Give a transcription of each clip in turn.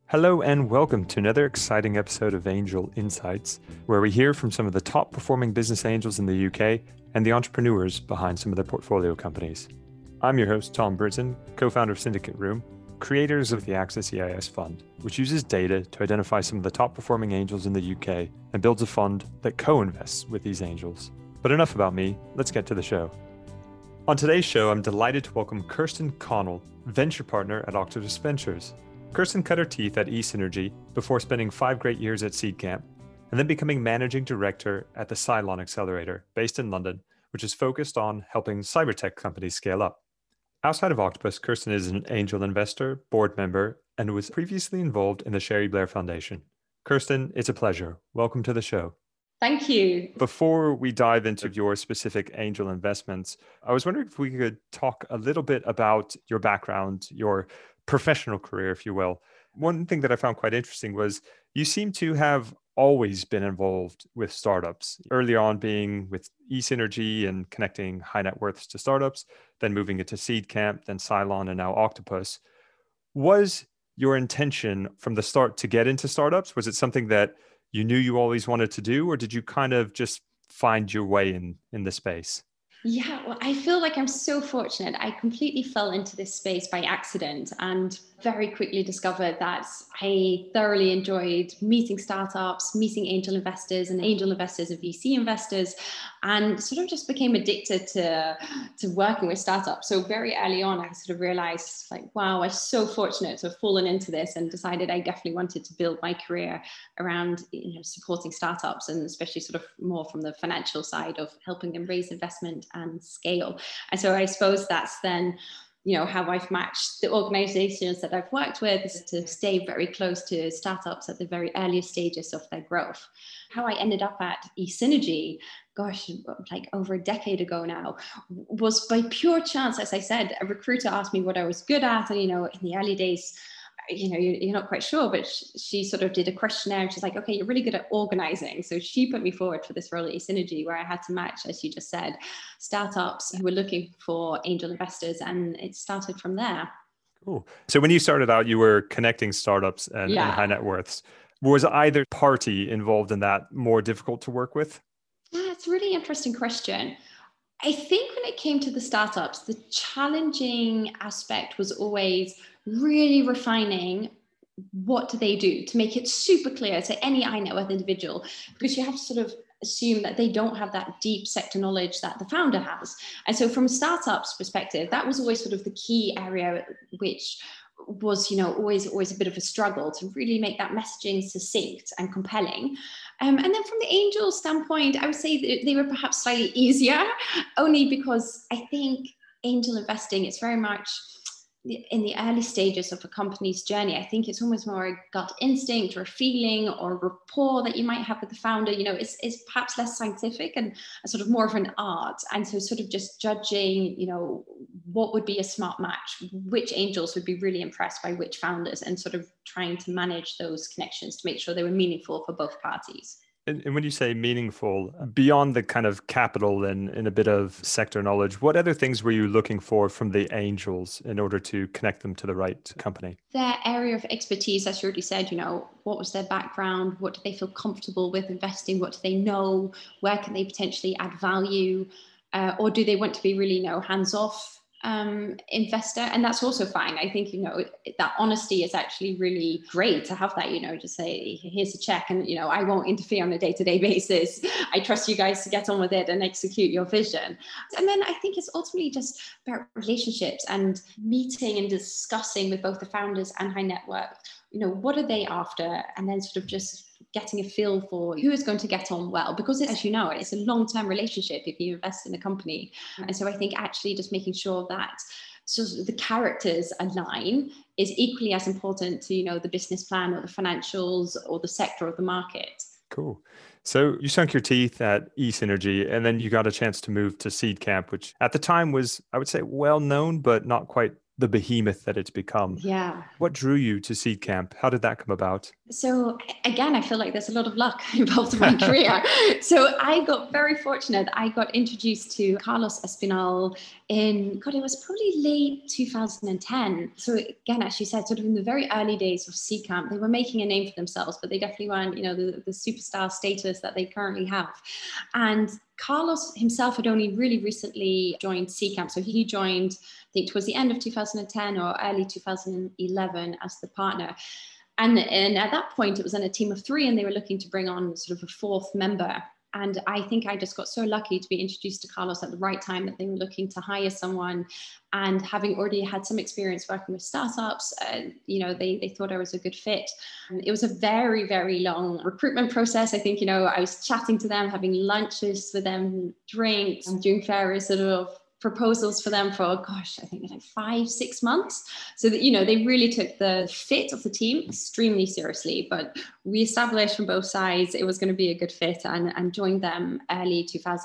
Hello and welcome to another exciting episode of Angel Insights, where we hear from some of the top performing business angels in the UK and the entrepreneurs behind some of their portfolio companies. I'm your host, Tom Britton, co-founder of Syndicate Room, creators of the Access EIS Fund, which uses data to identify some of the top performing angels in the UK and builds a fund that co-invests with these angels. But enough about me, let's get to the show. On today's show, I'm delighted to welcome Kirsten Connell, venture partner at Octopus Ventures. Kirsten cut her teeth at eSynergy before spending 5 great years at Seedcamp, and then becoming managing director at the Cylon Accelerator, based in London, which is focused on helping cybertech companies scale up. Outside of Octopus, Kirsten is an angel investor, board member, and was previously involved in the Sherry Blair Foundation. Kirsten, it's a pleasure. Welcome to the show. Thank you. Before we dive into your specific angel investments, I was wondering if we could talk a little bit about your background, your professional career, if you will. One thing that I found quite interesting was you seem to have always been involved with startups, early on being with eSynergy and connecting high net worths to startups, then moving it to Seedcamp, then Cylon, and now Octopus. Was your intention from the start to get into startups? Was it something that you knew you always wanted to do, or did you kind of just find your way in the space? Yeah, well, I feel like I'm so fortunate. I completely fell into this space by accident and very quickly discovered that I thoroughly enjoyed meeting startups, meeting angel investors and VC investors, and sort of just became addicted to working with startups. So very early on, I sort of realized like, wow, I'm so fortunate to have fallen into this and decided I definitely wanted to build my career around, supporting startups, and especially sort of more from the financial side of helping them raise investment and scale. And so I suppose that's then how I've matched the organizations that I've worked with is to stay very close to startups at the very earliest stages of their growth. How I ended up at eSynergy, gosh, like over a decade ago now, was by pure chance. As I said, a recruiter asked me what I was good at, and in the early days, you're not quite sure, but she sort of did a questionnaire and she's like, okay, you're really good at organizing. So she put me forward for this role at eSynergy, where I had to match, as you just said, startups who were looking for angel investors. And it started from there. Cool. So when you started out, you were connecting startups and high net worths. Was either party involved in that more difficult to work with? Yeah, it's a really interesting question. I think when it came to the startups, the challenging aspect was always really refining what do they do to make it super clear to any high net worth individual, because you have to sort of assume that they don't have that deep sector knowledge that the founder has. And so from a startup's perspective, that was always sort of the key area, which was always a bit of a struggle to really make that messaging succinct and compelling. And then from the angel standpoint, I would say that they were perhaps slightly easier, only because I think angel investing is very much in the early stages of a company's journey. I think it's almost more a gut instinct or a feeling or a rapport that you might have with the founder. It's perhaps less scientific and a sort of more of an art. And so sort of just judging, what would be a smart match, which angels would be really impressed by which founders, and sort of trying to manage those connections to make sure they were meaningful for both parties. And when you say meaningful, beyond the kind of capital and a bit of sector knowledge, what other things were you looking for from the angels in order to connect them to the right company? Their area of expertise, as you already said, what was their background? What do they feel comfortable with investing? What do they know? Where can they potentially add value? Or do they want to be really, hands-off investor? And that's also fine. I think, that honesty is actually really great to have that, just say, here's a check and, I won't interfere on a day-to-day basis. I trust you guys to get on with it and execute your vision. And then I think it's ultimately just about relationships and meeting and discussing with both the founders and high net worth, what are they after? And then sort of just getting a feel for who is going to get on well, because as you know, it's a long-term relationship if you invest in a company. And so I think actually just making sure that sort of the characters align is equally as important to, the business plan or the financials or the sector of the market. Cool. So you sunk your teeth at eSynergy, and then you got a chance to move to Seedcamp, which at the time was, I would say, well known, but not quite the behemoth that it's become. Yeah. What drew you to Seed Camp? How did that come about? So again, I feel like there's a lot of luck involved in my career. So I got very fortunate. I got introduced to Carlos Espinal in, God, it was probably late 2010. So again, as you said, sort of in the very early days of Seed Camp, they were making a name for themselves, but they definitely weren't, the superstar status that they currently have. And Carlos himself had only really recently joined Seed Camp. So he joined, I think, towards the end of 2010 or early 2011 as the partner. And at that point, it was in a team of 3, and they were looking to bring on sort of a 4th member. And I think I just got so lucky to be introduced to Carlos at the right time, that they were looking to hire someone. And having already had some experience working with startups, they thought I was a good fit. It was a very, very long recruitment process. I think, I was chatting to them, having lunches with them, drinks, doing various sort of proposals for them for, gosh, I think like 5-6 months. So that, they really took the fit of the team extremely seriously, but we established from both sides it was going to be a good fit, and joined them early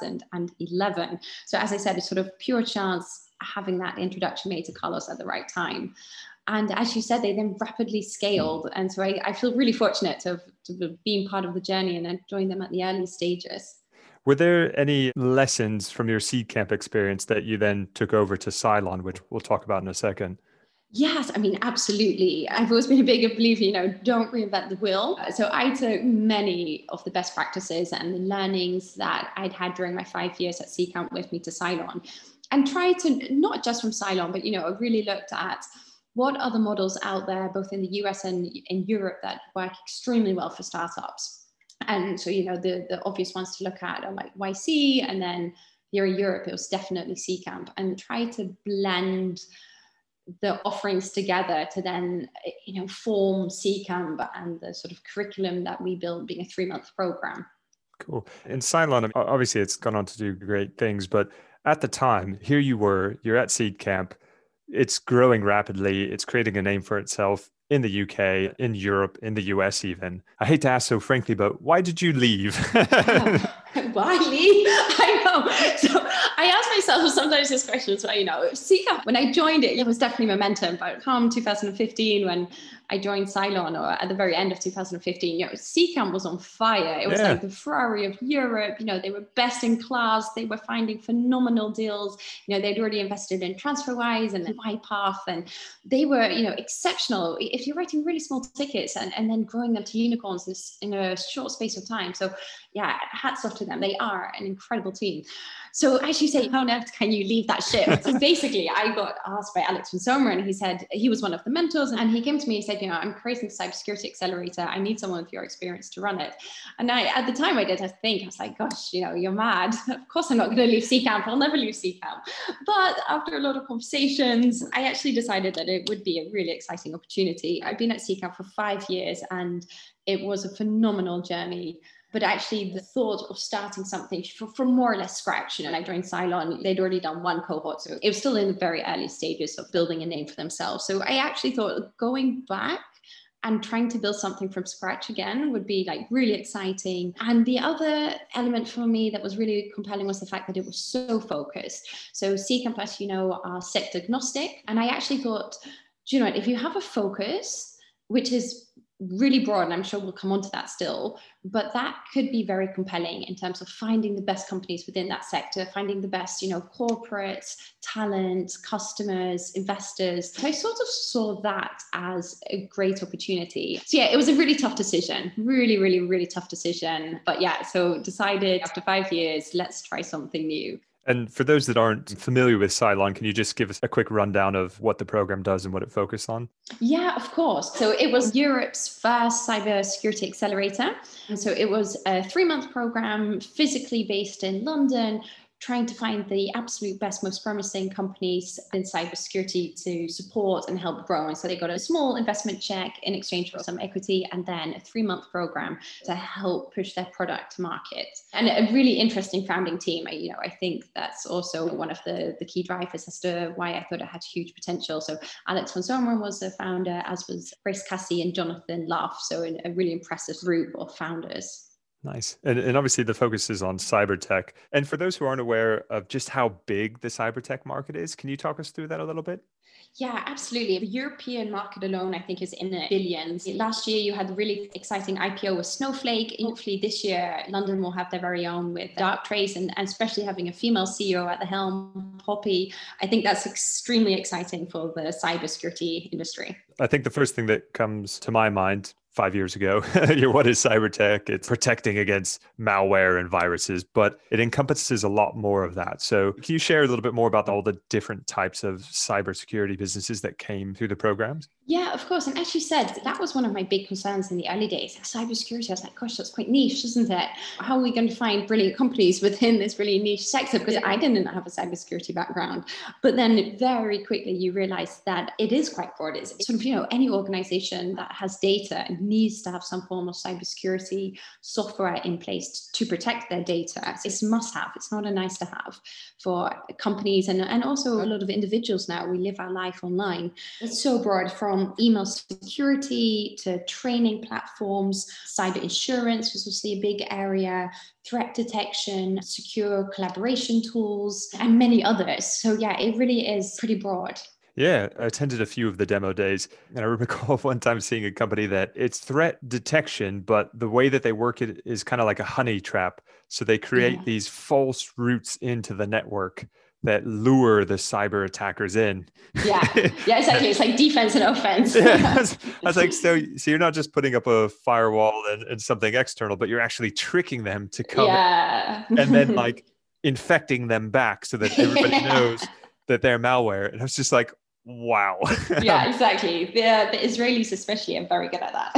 2011. So as I said, it's sort of pure chance having that introduction made to Carlos at the right time. And as you said, they then rapidly scaled. And so I feel really fortunate to have been part of the journey and joined them at the early stages. Were there any lessons from your Seed Camp experience that you then took over to Cylon, which we'll talk about in a second? Yes, I mean, absolutely. I've always been a big believer, don't reinvent the wheel. So I took many of the best practices and the learnings that I'd had during my 5 years at Seed Camp with me to Cylon, and tried to, not just from Cylon, but, I really looked at what are the models out there, both in the US and in Europe, that work extremely well for startups. And so, the obvious ones to look at are like YC, and then here in Europe, it was definitely Seed Camp, and try to blend the offerings together to then, form Seed Camp and the sort of curriculum that we build, being a 3-month program. Cool. In Cylon, obviously it's gone on to do great things, but at the time, here you're at Seed Camp. It's growing rapidly. It's creating a name for itself in the UK, in Europe, in the US even. I hate to ask so frankly, but why did you leave? Why leave? I know. So I ask myself sometimes this question as well, Seed Camp, when I joined it, it was definitely momentum, but come 2015, when I joined Cylon, or at the very end of 2015, Seed Camp was on fire. It was like the Ferrari of Europe. They were best in class. They were finding phenomenal deals. They'd already invested in TransferWise and YPath, and they were, exceptional. If you're writing really small tickets and then growing them to unicorns in a short space of time. So yeah, hats off to them. They are an incredible team. So as you say, how on earth can you leave that ship? So basically, I got asked by Alex von Sommer, and he said, he was one of the mentors, and he came to me and said, I'm creating a cybersecurity accelerator. I need someone with your experience to run it. And at the time I was like, gosh, you're mad. Of course I'm not going to leave Seed Camp. I'll never leave Seed Camp. But after a lot of conversations, I actually decided that it would be a really exciting opportunity. I've been at Seed Camp for 5 years, and it was a phenomenal journey. But actually the thought of starting something from more or less scratch, I joined Cylon, they'd already done 1 cohort. So it was still in the very early stages of building a name for themselves. So I actually thought going back and trying to build something from scratch again would be like really exciting. And the other element for me that was really compelling was the fact that it was so focused. So Seed Camp, as are sector agnostic. And I actually thought, if you have a focus, which is really broad, and I'm sure we'll come on to that still, but that could be very compelling in terms of finding the best companies within that sector, finding the best, corporates, talent, customers, investors. So I sort of saw that as a great opportunity. So yeah, it was a really tough decision, really, really, really tough decision. But yeah, so decided after 5 years, let's try something new. And for those that aren't familiar with Cylon, can you just give us a quick rundown of what the program does and what it focuses on? Yeah, of course. So it was Europe's first cybersecurity accelerator. And so it was a 3-month program, physically based in London, trying to find the absolute best, most promising companies in cybersecurity to support and help grow. And so they got a small investment check in exchange for some equity, and then a 3-month program to help push their product to market. And a really interesting founding team. I think that's also one of the key drivers as to why I thought it had huge potential. So Alex von Sommer was the founder, as was Grace Cassie and Jonathan Luff. So a really impressive group of founders. Nice. And obviously the focus is on cyber tech. And for those who aren't aware of just how big the cyber tech market is, can you talk us through that a little bit? Yeah, absolutely. The European market alone, I think, is in the billions. Last year, you had a really exciting IPO with Snowflake. Hopefully this year, London will have their very own with Darktrace, and especially having a female CEO at the helm, Poppy. I think that's extremely exciting for the cybersecurity industry. I think the first thing that comes to my mind 5 years ago, what is cyber tech? It's protecting against malware and viruses, but it encompasses a lot more of that. So can you share a little bit more about all the different types of cybersecurity businesses that came through the programs? Yeah, of course. And as you said, that was one of my big concerns in the early days. Cybersecurity, I was like, gosh, that's quite niche, isn't it? How are we going to find brilliant companies within this really niche sector? Because I didn't have a cybersecurity background. But then very quickly, you realize that it is quite broad. It's sort of, any organization that has data needs to have some form of cybersecurity software in place to protect their data. It's a must have. It's not a nice to have for companies and also a lot of individuals now. We live our life online. It's so broad, from email security to training platforms, cyber insurance was also a big area, threat detection, secure collaboration tools, and many others. So yeah, it really is pretty broad. Yeah, I attended a few of the demo days, and I recall one time seeing a company that it's threat detection, but the way that they work it is kind of like a honey trap. So they create these false routes into the network that lure the cyber attackers in. Yeah, exactly. It's like defense and offense. I was like, so you're not just putting up a firewall and something external, but you're actually tricking them to come in and then like infecting them back so that everybody knows that they're malware. And I was just like, wow. Yeah, exactly. The Israelis especially are very good at that.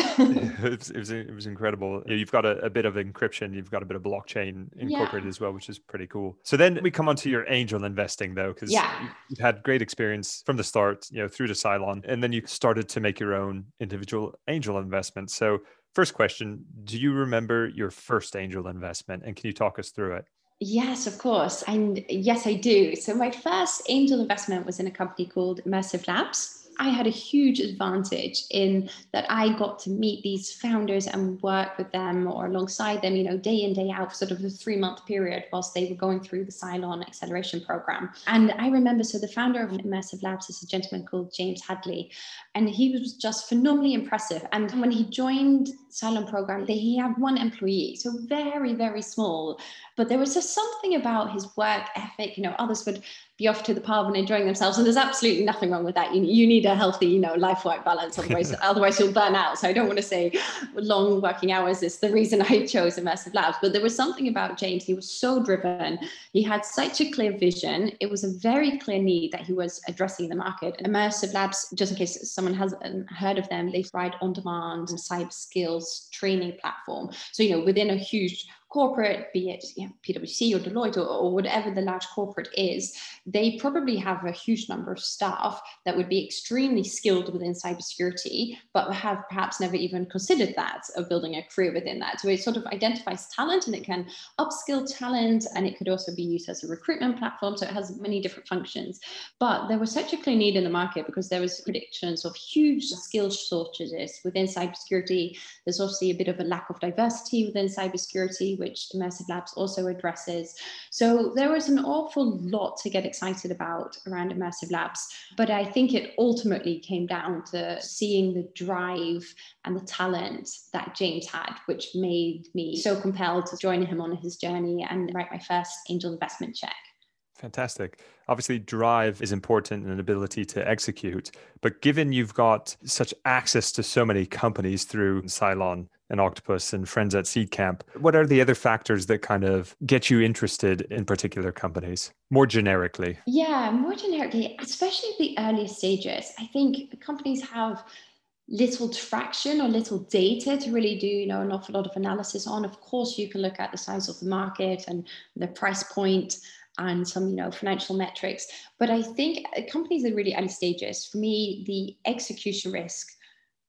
It was incredible. You've got a bit of encryption, you've got a bit of blockchain incorporated as well, which is pretty cool. So then we come on to your angel investing though, because you've had great experience from the start, through to Cylon, and then you started to make your own individual angel investments. So first question, do you remember your first angel investment, and can you talk us through it? Yes, of course. And yes, I do. So my first angel investment was in a company called Immersive Labs. I had a huge advantage in that I got to meet these founders and work with them or alongside them, day in, day out for sort of a 3-month period whilst they were going through the Cylon acceleration program. And I remember, so the founder of Immersive Labs is a gentleman called James Hadley, and he was just phenomenally impressive. And when he joined Cylon program, he had 1 employee, so very, very small. But there was just something about his work ethic. Others would be off to the pub and enjoying themselves, and there's absolutely nothing wrong with that. You need a healthy, life-work balance, otherwise you'll burn out. So I don't want to say long working hours is the reason I chose Immersive Labs, but there was something about James. He was so driven. He had such a clear vision. It was a very clear need that he was addressing in the market. Immersive Labs, just in case someone hasn't heard of them, they provide on-demand cyber skills training platform. So, within a huge corporate, be it PwC or Deloitte or whatever the large corporate is, they probably have a huge number of staff that would be extremely skilled within cybersecurity, but have perhaps never even considered that of building a career within that. So it sort of identifies talent, and it can upskill talent, and it could also be used as a recruitment platform. So it has many different functions. But there was such a clear need in the market because there was predictions of huge skill shortages within cybersecurity. There's obviously a bit of a lack of diversity within cybersecurity, which Immersive Labs also addresses. So there was an awful lot to get excited about around Immersive Labs, but I think it ultimately came down to seeing the drive and the talent that James had, which made me so compelled to join him on his journey and write my first angel investment check. Fantastic. Obviously, drive is important and an ability to execute. But given you've got such access to so many companies through Cylon and Octopus and friends at Seed Camp, what are the other factors that kind of get you interested in particular companies, more generically? Yeah, more generically, especially at the early stages. I think companies have little traction or little data to really do, an awful lot of analysis on. Of course, you can look at the size of the market and the price point and some, financial metrics. But I think companies at really early stages, for me, the execution risk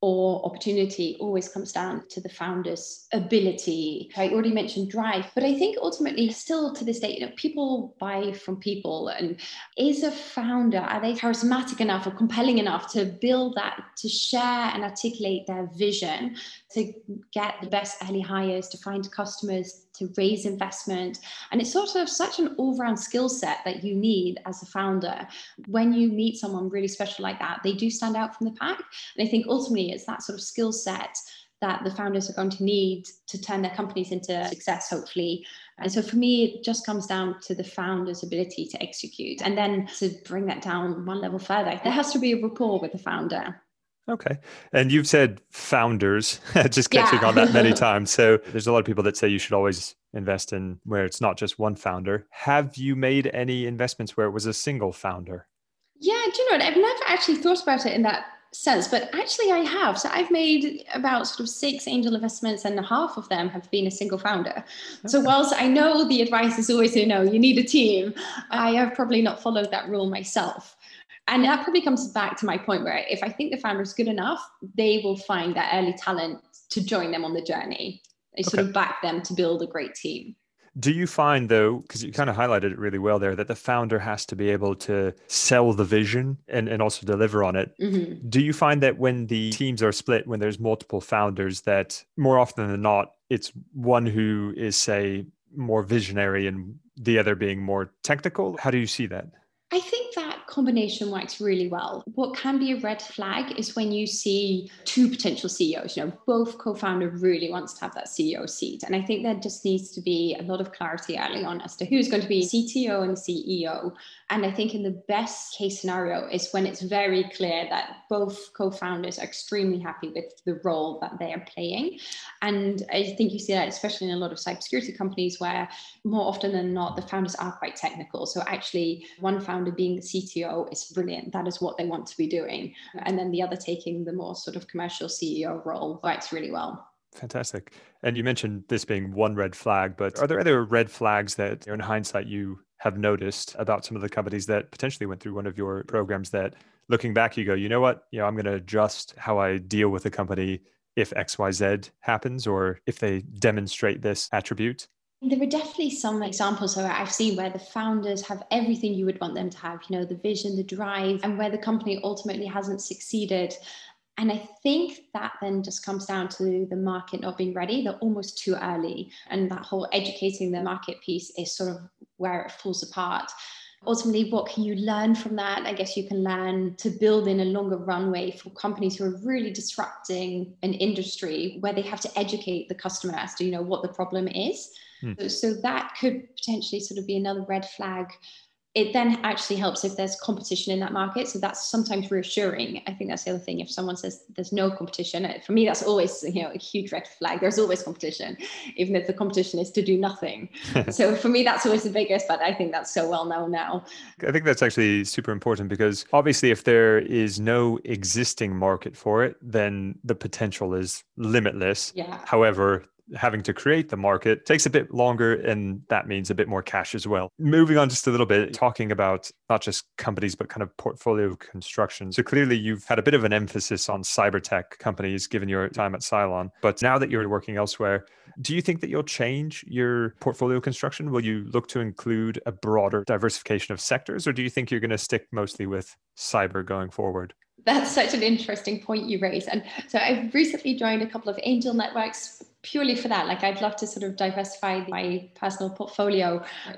or opportunity always comes down to the founder's ability. I already mentioned drive, but I think ultimately still to this day, people buy from people. And is a founder, are they charismatic enough or compelling enough to build that, to share and articulate their vision, to get the best early hires, to find customers, to raise investment? And it's sort of such an all-round skill set that you need as a founder. When you meet someone really special like that, they do stand out from the pack. And I think ultimately it's that sort of skill set that the founders are going to need to turn their companies into success, hopefully. And so for me, it just comes down to the founder's ability to execute. And then to bring that down one level further, there has to be a rapport with the founder. Okay. And you've said founders, just catching Yeah. on that many times. So there's a lot of people that say you should always invest in where it's not just one founder. Have you made any investments where it was a single founder? Yeah, do you know what? I've never actually thought about it in that sense, but actually I have. So I've made about sort of 6 angel investments, and half of them have been a single founder. So whilst I know the advice is always, you need a team, I have probably not followed that rule myself. And that probably comes back to my point where if I think the founder is good enough, they will find that early talent to join them on the journey. They sort of back them to build a great team. Do you find, though, because you kind of highlighted it really well there, that the founder has to be able to sell the vision and also deliver on it? Mm-hmm. Do you find that when the teams are split, when there's multiple founders, that more often than not, it's one who is, say, more visionary and the other being more technical? How do you see that? I think that combination works really well. What can be a red flag is when you see 2 potential CEOs, both co-founder really wants to have that CEO seat. And I think there just needs to be a lot of clarity early on as to who's going to be CTO and CEO. And I think in the best case scenario is when it's very clear that both co-founders are extremely happy with the role that they are playing. And I think you see that especially in a lot of cybersecurity companies where more often than not, the founders are quite technical. So actually one founder being the CTO is brilliant. That is what they want to be doing. And then the other taking the more sort of commercial CEO role works really well. Fantastic. And you mentioned this being one red flag, but are there other red flags that in hindsight you have noticed about some of the companies that potentially went through one of your programs that looking back, you go, you know what, I'm going to adjust how I deal with a company if XYZ happens, or if they demonstrate this attribute? There are definitely some examples where I've seen where the founders have everything you would want them to have, the vision, the drive, and where the company ultimately hasn't succeeded. And I think that then just comes down to the market not being ready. They're almost too early. And that whole educating the market piece is sort of where it falls apart. Ultimately, what can you learn from that? I guess you can learn to build in a longer runway for companies who are really disrupting an industry where they have to educate the customer as to, what the problem is. So that could potentially sort of be another red flag. It then actually helps if there's competition in that market. So that's sometimes reassuring. I think that's the other thing. If someone says there's no competition, for me, that's always, a huge red flag. There's always competition, even if the competition is to do nothing. So for me, that's always the biggest, but I think that's so well known now. I think that's actually super important because obviously if there is no existing market for it, then the potential is limitless. Yeah. However, having to create the market takes a bit longer, and that means a bit more cash as well. Moving on just a little bit, talking about not just companies, but kind of portfolio construction. So clearly you've had a bit of an emphasis on cyber tech companies given your time at Cylon. But now that you're working elsewhere, do you think that you'll change your portfolio construction? Will you look to include a broader diversification of sectors, or do you think you're going to stick mostly with cyber going forward? That's such an interesting point you raise. And so I've recently joined a couple of angel networks purely for that. Like I'd love to sort of diversify my personal portfolio.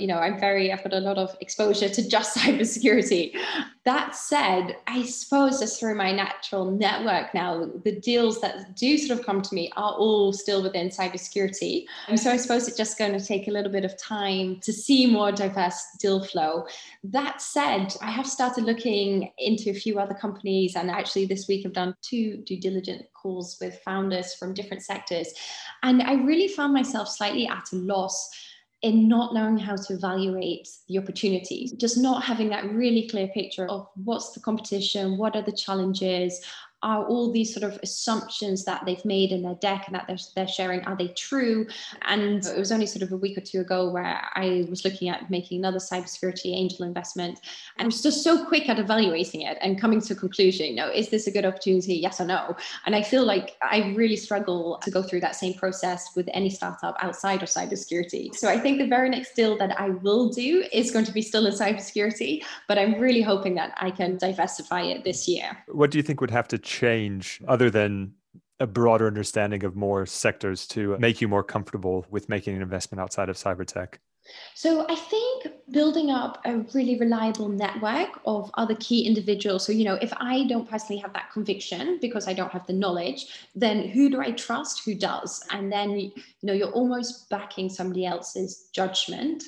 I've got a lot of exposure to just cybersecurity. That said, I suppose just through my natural network now, the deals that do sort of come to me are all still within cybersecurity. And so I suppose it's just going to take a little bit of time to see more diverse deal flow. That said, I have started looking into a few other companies. And actually this week I've done 2 due diligence calls with founders from different sectors. And I really found myself slightly at a loss in not knowing how to evaluate the opportunities, just not having that really clear picture of what's the competition, what are the challenges, Are all these sort of assumptions that they've made in their deck and that they're sharing, are they true? And it was only sort of a week or two ago where I was looking at making another cybersecurity angel investment, and I was just so quick at evaluating it and coming to a conclusion, is this a good opportunity? Yes or no? And I feel like I really struggle to go through that same process with any startup outside of cybersecurity. So I think the very next deal that I will do is going to be still in cybersecurity, but I'm really hoping that I can diversify it this year. What do you think would have to change other than a broader understanding of more sectors to make you more comfortable with making an investment outside of cyber tech? So I think building up a really reliable network of other key individuals. So, if I don't personally have that conviction because I don't have the knowledge, then who do I trust? Who does? And then, you're almost backing somebody else's judgment.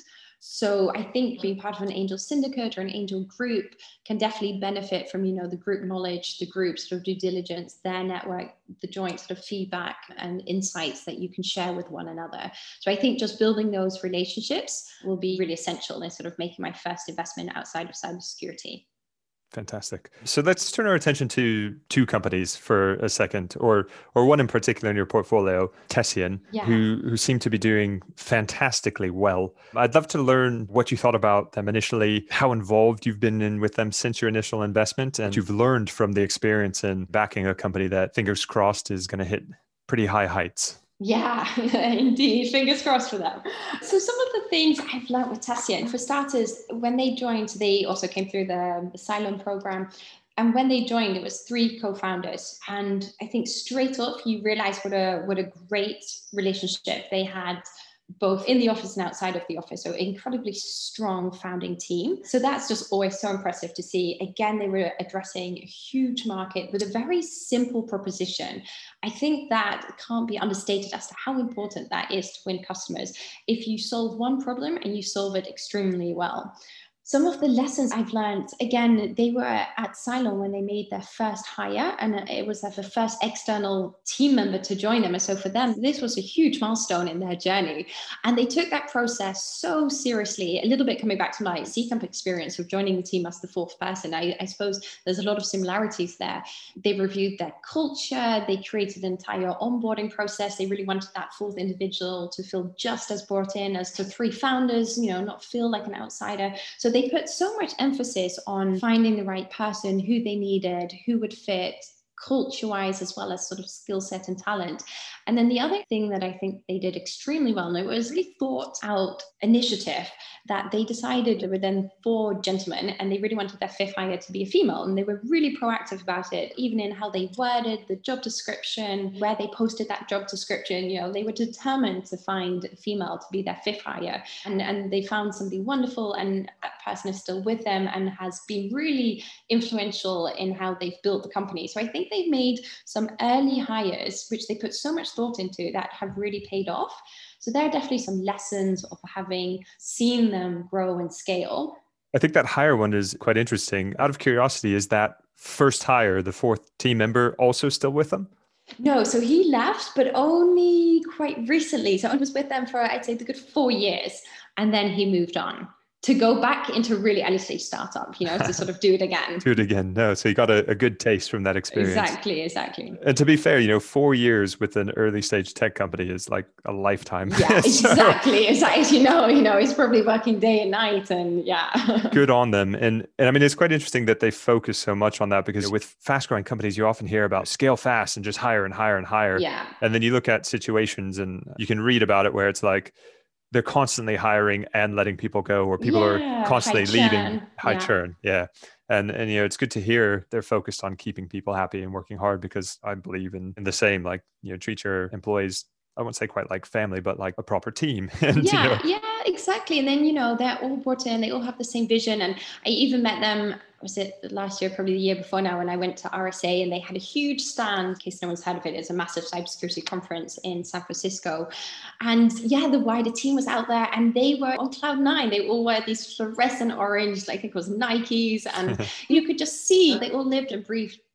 So I think being part of an angel syndicate or an angel group can definitely benefit from, the group knowledge, the group sort of due diligence, their network, the joint sort of feedback and insights that you can share with one another. So I think just building those relationships will be really essential in sort of making my first investment outside of cybersecurity. Fantastic. So let's turn our attention to two companies for a second, or one in particular in your portfolio, Tessian, who seem to be doing fantastically well. I'd love to learn what you thought about them initially, how involved you've been in with them since your initial investment, and you've learned from the experience in backing a company that, fingers crossed, is going to hit pretty high heights. Yeah, indeed. Fingers crossed for them. So some of the things I've learned with Tessian, for starters, when they joined, they also came through the Cylon program. And when they joined, it was 3 co-founders. And I think straight off, you realize what a great relationship they had, both in the office and outside of the office. So incredibly strong founding team. So that's just always so impressive to see. Again, they were addressing a huge market with a very simple proposition. I think that can't be understated as to how important that is to win customers. If you solve one problem and you solve it extremely well. Some of the lessons I've learned, again, they were at Cylon when they made their first hire, and it was the first external team member to join them. And so for them, this was a huge milestone in their journey. And they took that process so seriously, a little bit coming back to my C-Camp experience of joining the team as the 4th person. I suppose there's a lot of similarities there. They reviewed their culture. They created an entire onboarding process. They really wanted that 4th individual to feel just as brought in as the 3 founders, not feel like an outsider. So they put so much emphasis on finding the right person, who they needed, who would fit culture-wise, as well as sort of skill set and talent. And then the other thing that I think they did extremely well, and it was a really thought out initiative, that they decided there were then 4 gentlemen, and they really wanted their 5th hire to be a female. And they were really proactive about it, even in how they worded the job description, where they posted that job description. They were determined to find a female to be their 5th hire. And they found somebody wonderful, and that person is still with them and has been really influential in how they've built the company. So I think they've made some early hires, which they put so much thought into, that have really paid off. So there are definitely some lessons of having seen them grow and scale. I think that hire one is quite interesting. Out of curiosity, is that first hire, the 4th team member, also still with them? No, so he left, but only quite recently. So I was with them for, I'd say, the good 4 years. And then he moved on to go back into really early stage startup, to sort of do it again. Do it again. No, so you got a good taste from that experience. Exactly. And to be fair, 4 years with an early stage tech company is like a lifetime. Yeah, exactly. As you know, he's probably working day and night, and yeah. Good on them. And I mean, it's quite interesting that they focus so much on that, because with fast growing companies, you often hear about scale fast and just hire and hire and hire. Yeah. And then you look at situations and you can read about it where it's like, they're constantly hiring and letting people go, or people are constantly leaving. High churn. Yeah. And it's good to hear they're focused on keeping people happy and working hard, because I believe in the same, like, treat your employees, I won't say quite like family, but like a proper team. And, yeah, exactly. And then, they're all brought in, they all have the same vision. And I even met them, was it last year, probably the year before now, when I went to RSA, and they had a huge stand, in case no one's heard of it. It's a massive cybersecurity conference in San Francisco. And the wider team was out there, and they were on cloud 9. They all wore these fluorescent orange, I think it was Nikes. And you could just see they all lived and breathed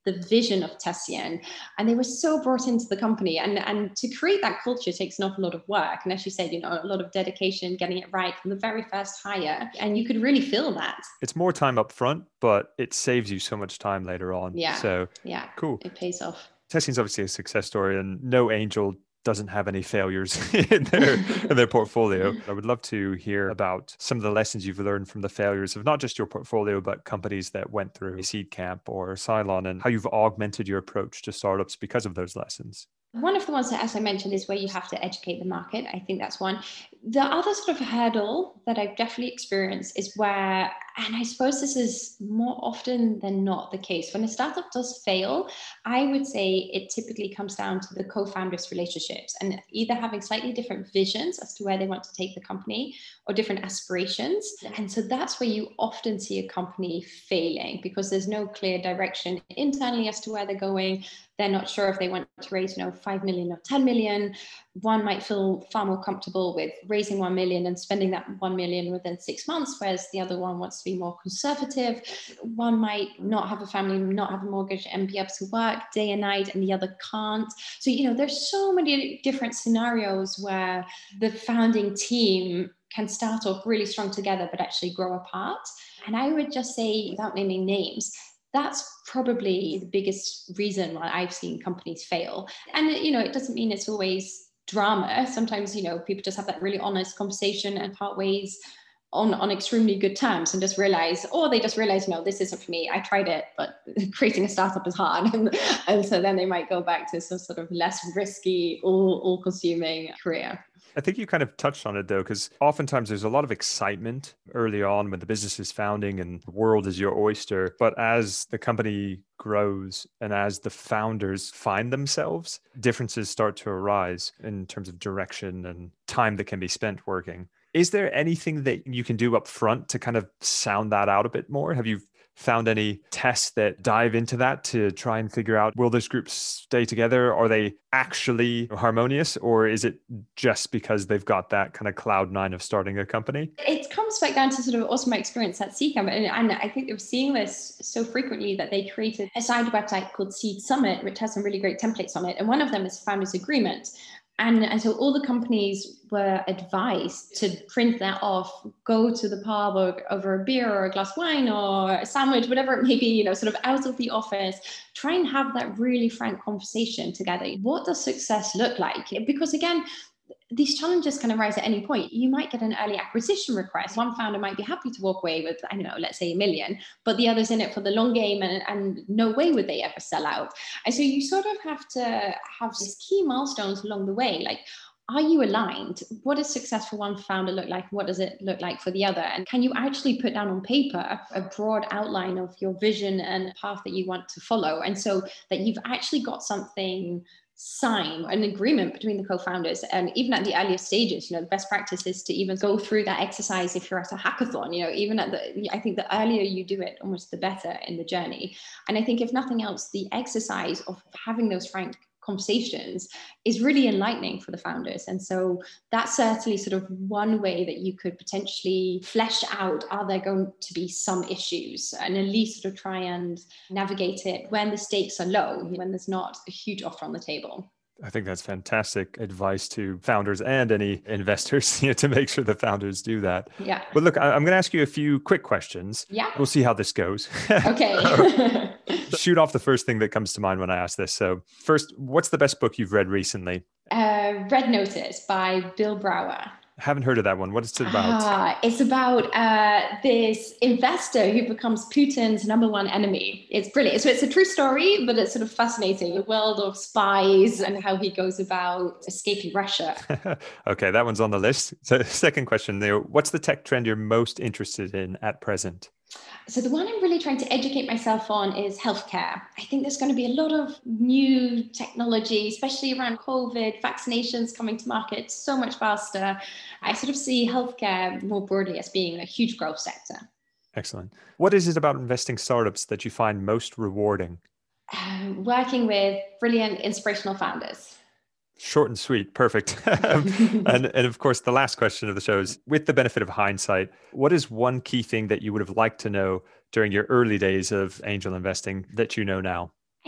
the vision of Tessian, and they were so brought into the company. And to create that culture takes an awful lot of work. And as you said, a lot of dedication, getting it right from the very first hire. And you could really feel that. It's more time up front, but it saves you so much time later on. Yeah. So yeah, cool. It pays off. Tessian's obviously a success story, and no angel doesn't have any failures in their portfolio. I would love to hear about some of the lessons you've learned from the failures of not just your portfolio, but companies that went through Seed Camp or Cylon, and how you've augmented your approach to startups because of those lessons. One of the ones that, as I mentioned, is where you have to educate the market. I think that's one. The other sort of hurdle that I've definitely experienced is where, and I suppose this is more often than not the case, when a startup does fail, I would say it typically comes down to the co-founders' relationships and either having slightly different visions as to where they want to take the company or different aspirations. And so that's where you often see a company failing, because there's no clear direction internally as to where they're going. They're not sure if they want to raise, 5 million or 10 million. One might feel far more comfortable with raising 1 million and spending that 1 million within 6 months, whereas the other one wants to be more conservative. One might not have a family, not have a mortgage, and be able to work day and night, and the other can't. So, there's so many different scenarios where the founding team can start off really strong together, but actually grow apart. And I would just say, without naming names, that's probably the biggest reason why I've seen companies fail. And, it doesn't mean it's always drama. Sometimes, people just have that really honest conversation and part ways on extremely good terms and just realize, no, this isn't for me. I tried it, but creating a startup is hard. And so then they might go back to some sort of less risky, all-consuming career. I think you kind of touched on it though, because oftentimes there's a lot of excitement early on when the business is founding and the world is your oyster. But as the company grows and as the founders find themselves, differences start to arise in terms of direction and time that can be spent working. Is there anything that you can do up front to kind of sound that out a bit more? Have you found any tests that dive into that to try and figure out, will those groups stay together? Are they actually harmonious, or is it just because they've got that kind of cloud nine of starting a company? It comes back down to sort of also my experience at Seed Camp. And I think they're seeing this so frequently that they created a side website called Seed Summit, which has some really great templates on it. And one of them is Founders Agreement. And so all the companies were advised to print that off, go to the pub or over a beer or a glass of wine or a sandwich, whatever it may be, sort of out of the office, try and have that really frank conversation together. What does success look like? Because again, these challenges can arise at any point. You might get an early acquisition request. One founder might be happy to walk away with, let's say 1 million, but the other's in it for the long game and no way would they ever sell out. And so you sort of have to have these key milestones along the way. Like, are you aligned? What does success for one founder look like? What does it look like for the other? And can you actually put down on paper a broad outline of your vision and path that you want to follow? And so that you've actually got something sign an agreement between the co-founders. And even at the earliest stages, the best practice is to even go through that exercise if you're at a hackathon. Even I think the earlier you do it, almost the better in the journey. And I think if nothing else, the exercise of having those frank conversations is really enlightening for the founders. And so that's certainly sort of one way that you could potentially flesh out, are there going to be some issues, and at least sort of try and navigate it when the stakes are low, when there's not a huge offer on the table. I think that's fantastic advice to founders and any investors to make sure the founders do that. Yeah. But look, I'm going to ask you a few quick questions. Yeah. We'll see how this goes. Okay. Shoot off the first thing that comes to mind when I ask this. So first, what's the best book you've read recently? Red Notice by Bill Brower. Haven't heard of that one. What is it about? It's about this investor who becomes Putin's number one enemy. It's brilliant. So it's a true story, but it's sort of fascinating. The world of spies and how he goes about escaping Russia. Okay, that one's on the list. So second question, Leo, what's the tech trend you're most interested in at present? So the one I'm really trying to educate myself on is healthcare. I think there's going to be a lot of new technology, especially around COVID, vaccinations coming to market so much faster. I sort of see healthcare more broadly as being a huge growth sector. Excellent. What is it about investing startups that you find most rewarding? Working with brilliant, inspirational founders. Short and sweet. Perfect. and of course, the last question of the show is, with the benefit of hindsight, what is one key thing that you would have liked to know during your early days of angel investing that you know now?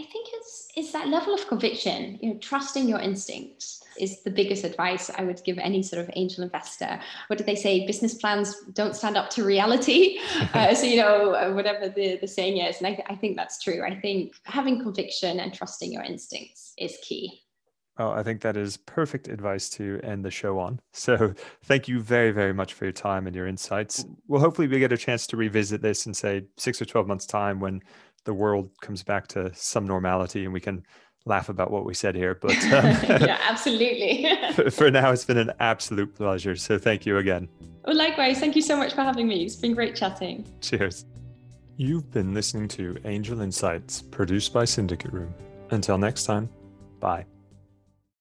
It's that level of conviction, trusting your instincts is the biggest advice I would give any sort of angel investor. What do they say? Business plans don't stand up to reality. Whatever the saying is. And I think that's true. I think having conviction and trusting your instincts is key. Well, I think that is perfect advice to end the show on. So thank you very, very much for your time and your insights. Well, hopefully we get a chance to revisit this in, say, 6 or 12 months' time when the world comes back to some normality and we can laugh about what we said here. But yeah, absolutely. for now, it's been an absolute pleasure. So thank you again. Well, likewise. Thank you so much for having me. It's been great chatting. Cheers. You've been listening to Angel Insights, produced by Syndicate Room. Until next time, bye.